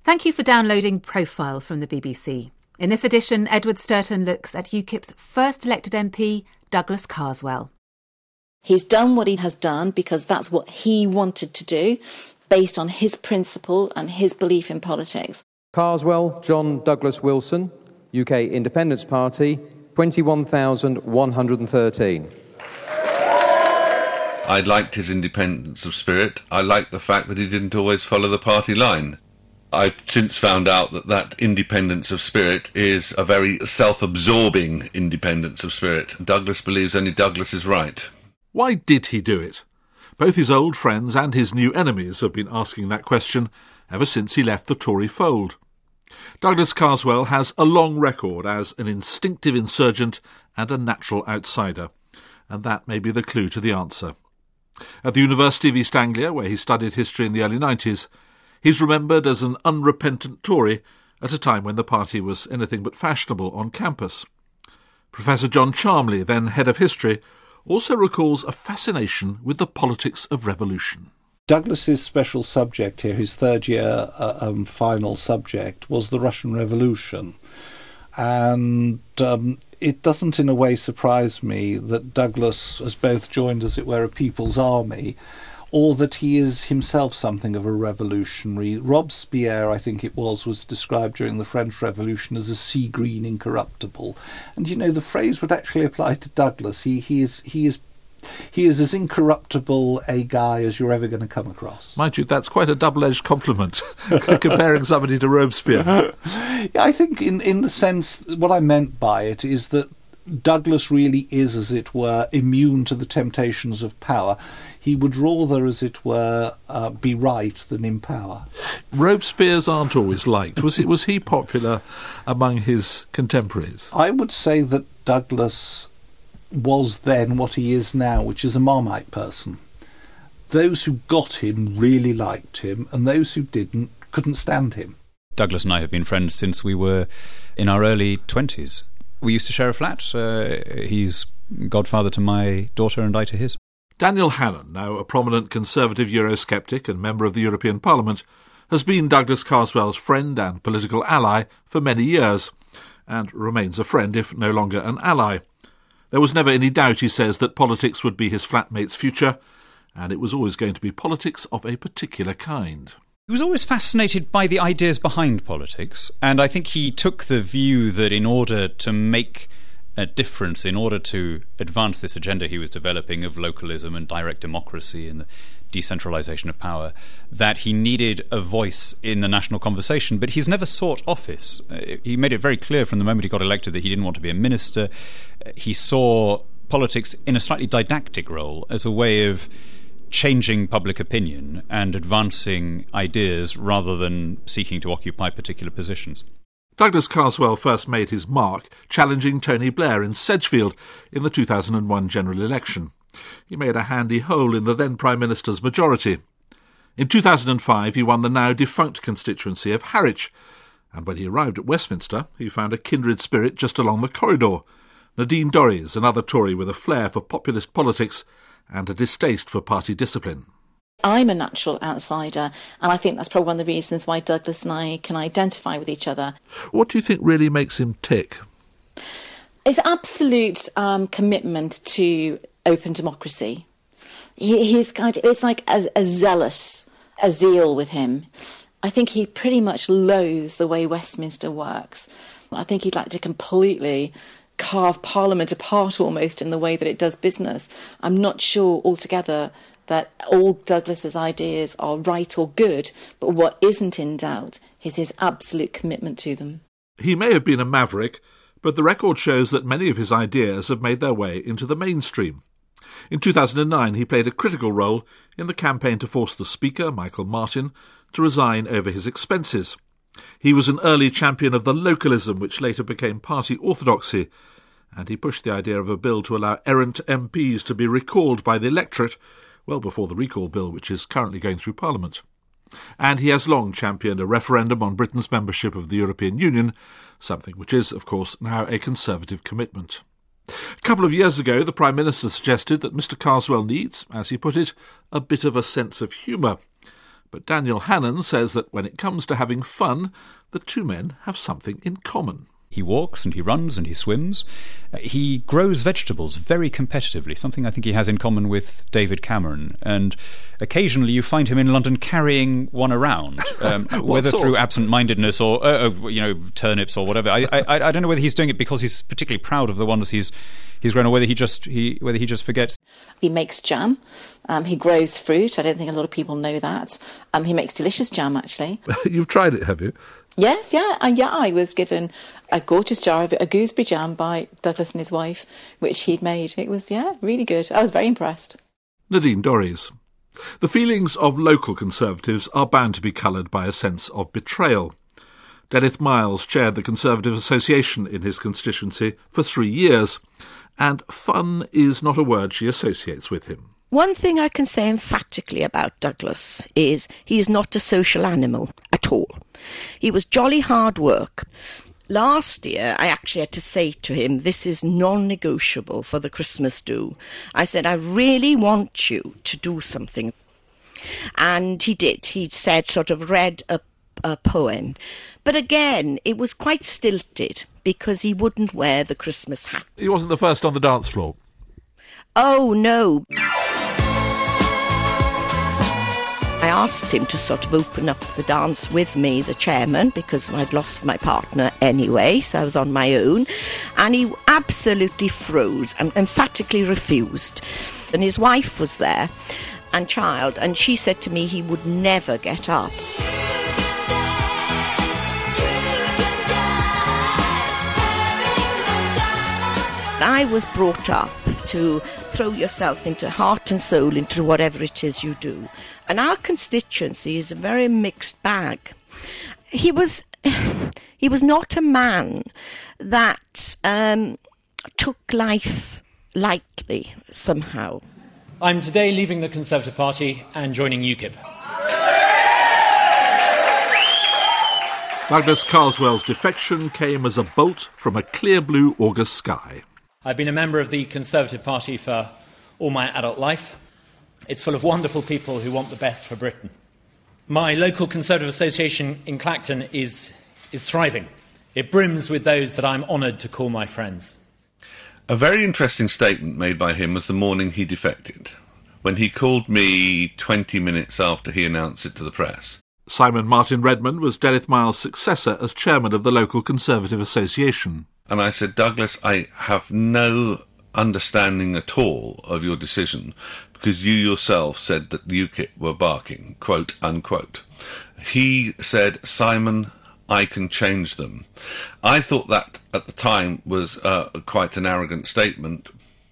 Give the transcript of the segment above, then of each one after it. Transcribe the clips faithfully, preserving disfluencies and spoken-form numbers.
Thank you for downloading Profile from the B B C. In this edition, Edward Sturton looks at UKIP's first elected M P, Douglas Carswell. He's done what he has done because that's what he wanted to do, based on his principle and his belief in politics. Carswell, John Douglas Wilson, U K Independence Party, twenty-one thousand one hundred thirteen. I liked his independence of spirit. I liked the fact that he didn't always follow the party line. I've since found out that that independence of spirit is a very self-absorbing independence of spirit. Douglas believes only Douglas is right. Why did he do it? Both his old friends and his new enemies have been asking that question ever since he left the Tory fold. Douglas Carswell has a long record as an instinctive insurgent and a natural outsider, and that may be the clue to the answer. At the University of East Anglia, where he studied history in the early nineties, he's remembered as an unrepentant Tory at a time when the party was anything but fashionable on campus. Professor John Charmley, then head of history, also recalls a fascination with the politics of revolution. Douglas's special subject here, his third year uh, um, final subject, was the Russian Revolution. And um, it doesn't in a way surprise me that Douglas has both joined, as it were, a people's army, or that he is himself something of a revolutionary. Robespierre, I think it was, was described during the French Revolution as a sea green incorruptible. And, you know, the phrase would actually apply to Douglas. He, he is he is he is as incorruptible a guy as you're ever going to come across. Mind you, that's quite a double-edged compliment, comparing somebody to Robespierre. Yeah, I think in, in the sense, what I meant by it is that Douglas really is, as it were, immune to the temptations of power. He would rather, as it were, uh, be right than in power. Robespierre's aren't always liked. Was, it, was he popular among his contemporaries? I would say that Douglas was then what he is now, which is a Marmite person. Those who got him really liked him, and those who didn't couldn't stand him. Douglas and I have been friends since we were in our early twenties. We used to share a flat. Uh, he's godfather to my daughter and I to his. Daniel Hannan, now a prominent Conservative Eurosceptic and member of the European Parliament, has been Douglas Carswell's friend and political ally for many years, and remains a friend if no longer an ally. There was never any doubt, he says, that politics would be his flatmate's future, and it was always going to be politics of a particular kind. He was always fascinated by the ideas behind politics, and I think he took the view that in order to make a difference, in order to advance this agenda he was developing of localism and direct democracy and the decentralisation of power, that he needed a voice in the national conversation. But he's never sought office. Uh, he made it very clear from the moment he got elected that he didn't want to be a minister. Uh, he saw politics in a slightly didactic role as a way of changing public opinion and advancing ideas rather than seeking to occupy particular positions. Douglas Carswell first made his mark challenging Tony Blair in Sedgefield in the two thousand one general election. He made a handy hole in the then Prime Minister's majority. In two thousand five he won the now defunct constituency of Harwich, and when he arrived at Westminster he found a kindred spirit just along the corridor. Nadine Dorries, another Tory with a flair for populist politics and a distaste for party discipline. I'm a natural outsider, and I think that's probably one of the reasons why Douglas and I can identify with each other. What do you think really makes him tick? His absolute um, commitment to open democracy. He, he's kind of, it's like a, a zealous, a zeal with him. I think he pretty much loathes the way Westminster works. I think he'd like to completely carve Parliament apart almost in the way that it does business. I'm not sure altogether that all Douglas's ideas are right or good, but what isn't in doubt is his absolute commitment to them. He may have been a maverick, but the record shows that many of his ideas have made their way into the mainstream. In two thousand nine, he played a critical role in the campaign to force the Speaker, Michael Martin, to resign over his expenses. He was an early champion of the localism which later became party orthodoxy, and he pushed the idea of a bill to allow errant M Ps to be recalled by the electorate well before the recall bill which is currently going through Parliament. And he has long championed a referendum on Britain's membership of the European Union, something which is, of course, now a Conservative commitment. A couple of years ago, the Prime Minister suggested that Mister Carswell needs, as he put it, a bit of a sense of humour. But Daniel Hannan says that when it comes to having fun, the two men have something in common. He walks and he runs and he swims. Uh, he grows vegetables very competitively, something I think he has in common with David Cameron. And occasionally you find him in London carrying one around, um, whether sort? through absent-mindedness or, uh, uh, you know, turnips or whatever. I, I, I don't know whether he's doing it because he's particularly proud of the ones he's he's grown, or whether he just he whether he just forgets. He makes jam. Um, he grows fruit. I don't think a lot of people know that. Um, he makes delicious jam, actually. You've tried it, have you? Yes, yeah, uh, yeah. I was given a gorgeous jar of a gooseberry jam by Douglas and his wife, which he'd made. It was, yeah, really good. I was very impressed. Nadine Dorries. The feelings of local Conservatives are bound to be coloured by a sense of betrayal. Dennis Miles chaired the Conservative Association in his constituency for three years, and fun is not a word she associates with him. One thing I can say emphatically about Douglas is he is not a social animal at all. He was jolly hard work. Last year, I actually had to say to him, this is non-negotiable for the Christmas do. I said, I really want you to do something. And he did. He said, sort of read a, a poem. But again, it was quite stilted because he wouldn't wear the Christmas hat. He wasn't the first on the dance floor. Oh, no. I asked him to sort of open up the dance with me, the chairman, because I'd lost my partner anyway, so I was on my own. And he absolutely froze and emphatically refused. And his wife was there, and child, and she said to me he would never get up. I was brought up to throw yourself into heart and soul into whatever it is you do. And our constituency is a very mixed bag. He was he was not a man that um, took life lightly somehow. I'm today leaving the Conservative Party and joining UKIP. Douglas Carswell's defection came as a bolt from a clear blue August sky. I've been a member of the Conservative Party for all my adult life. It's full of wonderful people who want the best for Britain. My local Conservative Association in Clacton is, is thriving. It brims with those that I'm honoured to call my friends. A very interesting statement made by him was the morning he defected, when he called me twenty minutes after he announced it to the press. Simon Martin Redmond was Dennis Miles' successor as chairman of the local Conservative Association. And I said, Douglas, I have no understanding at all of your decision, because you yourself said that UKIP were barking, quote, unquote. He said, Simon, I can change them. I thought that, at the time, was uh, quite an arrogant statement.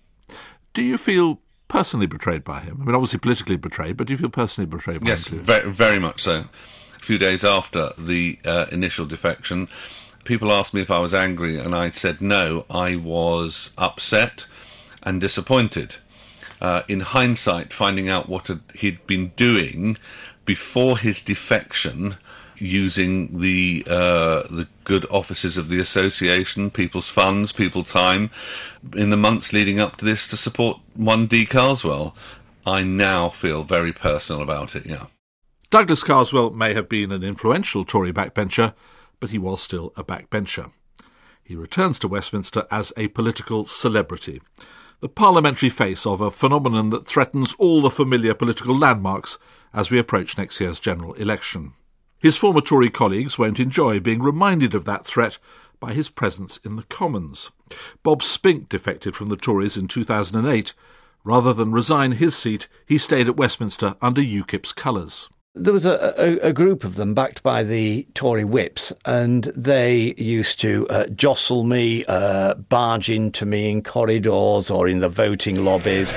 Do you feel personally betrayed by him? I mean, obviously politically betrayed, but do you feel personally betrayed by yes, him too? Yes, very, very much so. A few days after the uh, initial defection, people asked me if I was angry, and I said no, I was upset and disappointed. Uh, in hindsight, finding out what had, he'd been doing before his defection, using the uh, the good offices of the association, people's funds, people's time, in the months leading up to this to support one D Carswell, I now feel very personal about it, yeah. Douglas Carswell may have been an influential Tory backbencher, but he was still a backbencher. He returns to Westminster as a political celebrity, the parliamentary face of a phenomenon that threatens all the familiar political landmarks as we approach next year's general election. His former Tory colleagues won't enjoy being reminded of that threat by his presence in the Commons. Bob Spink defected from the Tories in two thousand eight. Rather than resign his seat, he stayed at Westminster under UKIP's colours. There was a, a, a group of them backed by the Tory whips, and they used to uh, jostle me, uh, barge into me in corridors or in the voting lobbies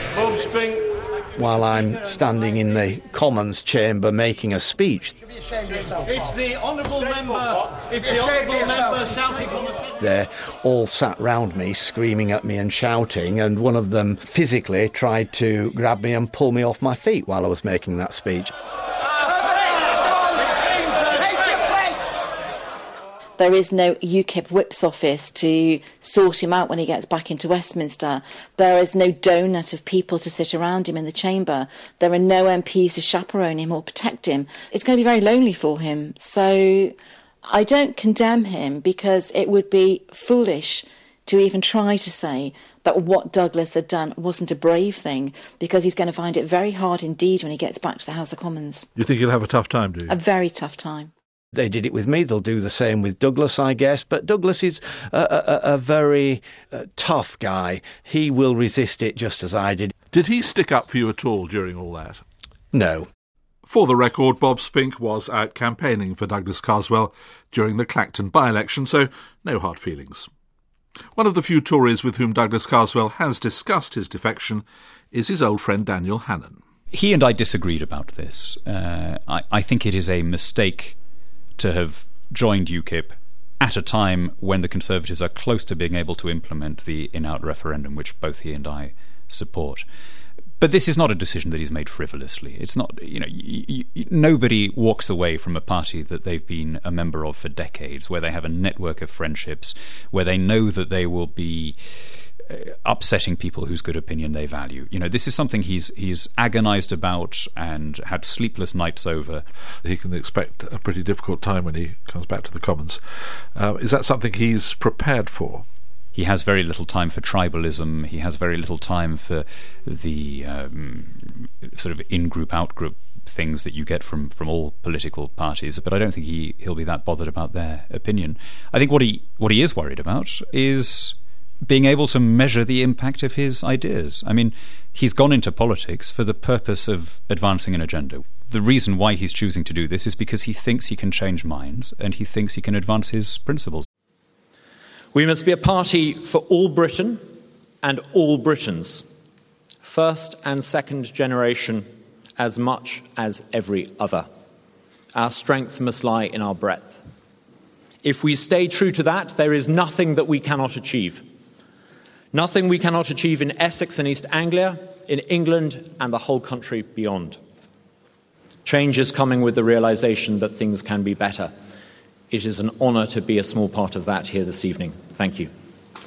while I'm standing in the Commons chamber making a speech. If the honourable member, if the honourable member shouting from the... They all sat round me, screaming at me and shouting, and one of them physically tried to grab me and pull me off my feet while I was making that speech. There is no UKIP whip's office to sort him out when he gets back into Westminster. There is no donut of people to sit around him in the chamber. There are no M Ps to chaperone him or protect him. It's going to be very lonely for him. So I don't condemn him, because it would be foolish to even try to say that what Douglas had done wasn't a brave thing, because he's going to find it very hard indeed when he gets back to the House of Commons. You think he'll have a tough time, do you? A very tough time. They did it with me, they'll do the same with Douglas, I guess. But Douglas is a, a, a very uh, tough guy. He will resist it just as I did. Did he stick up for you at all during all that? No. For the record, Bob Spink was out campaigning for Douglas Carswell during the Clacton by-election, so no hard feelings. One of the few Tories with whom Douglas Carswell has discussed his defection is his old friend Daniel Hannan. He and I disagreed about this. Uh, I, I think it is a mistake to have joined UKIP at a time when the Conservatives are close to being able to implement the in-out referendum, which both he and I support. But this is not a decision that he's made frivolously. It's not, you know, y- y- nobody walks away from a party that they've been a member of for decades, where they have a network of friendships, where they know that they will be uh, upsetting people whose good opinion they value. You know, this is something he's he's agonised about and had sleepless nights over. He can expect a pretty difficult time when he comes back to the Commons. Uh, is that something he's prepared for? He has very little time for tribalism. He has very little time for the um, sort of in-group, out-group things that you get from, from all political parties. But I don't think he, he'll be that bothered about their opinion. I think what he what he is worried about is being able to measure the impact of his ideas. I mean, he's gone into politics for the purpose of advancing an agenda. The reason why he's choosing to do this is because he thinks he can change minds and he thinks he can advance his principles. We must be a party for all Britain and all Britons, first and second generation, as much as every other. Our strength must lie in our breadth. If we stay true to that, there is nothing that we cannot achieve. Nothing we cannot achieve in Essex and East Anglia, in England and the whole country beyond. Change is coming with the realisation that things can be better. It is an honour to be a small part of that here this evening. Thank you.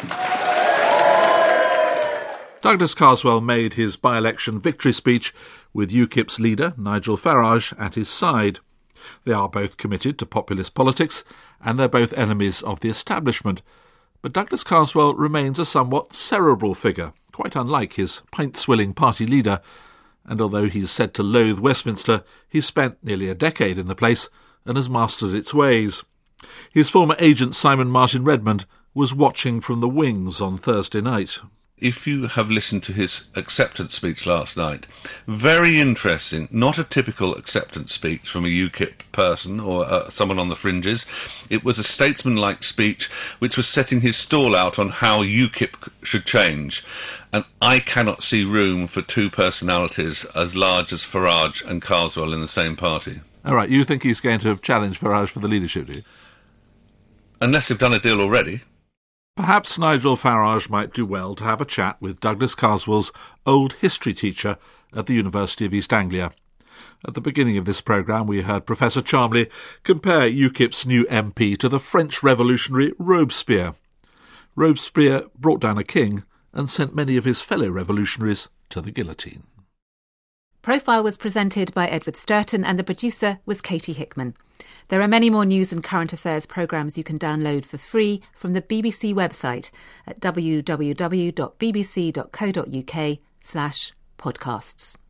Douglas Carswell made his by-election victory speech with UKIP's leader, Nigel Farage, at his side. They are both committed to populist politics, and they're both enemies of the establishment. But Douglas Carswell remains a somewhat cerebral figure, quite unlike his pint-swilling party leader, and although he's said to loathe Westminster, he's spent nearly a decade in the place and has mastered its ways. His former agent, Simon Martin Redmond, was watching from the wings on Thursday night. If you have listened to his acceptance speech last night, very interesting, not a typical acceptance speech from a UKIP person or uh, someone on the fringes. It was a statesman-like speech which was setting his stall out on how UKIP should change. And I cannot see room for two personalities as large as Farage and Carswell in the same party. All right, you think he's going to challenge Farage for the leadership, do you? Unless they've done a deal already. Perhaps Nigel Farage might do well to have a chat with Douglas Carswell's old history teacher at the University of East Anglia. At the beginning of this programme, we heard Professor Charmley compare UKIP's new M P to the French revolutionary Robespierre. Robespierre brought down a king and sent many of his fellow revolutionaries to the guillotine. Profile was presented by Edward Sturton and the producer was Katie Hickman. There are many more news and current affairs programmes you can download for free from the B B C website at w w w dot b b c dot co dot u k slash podcasts.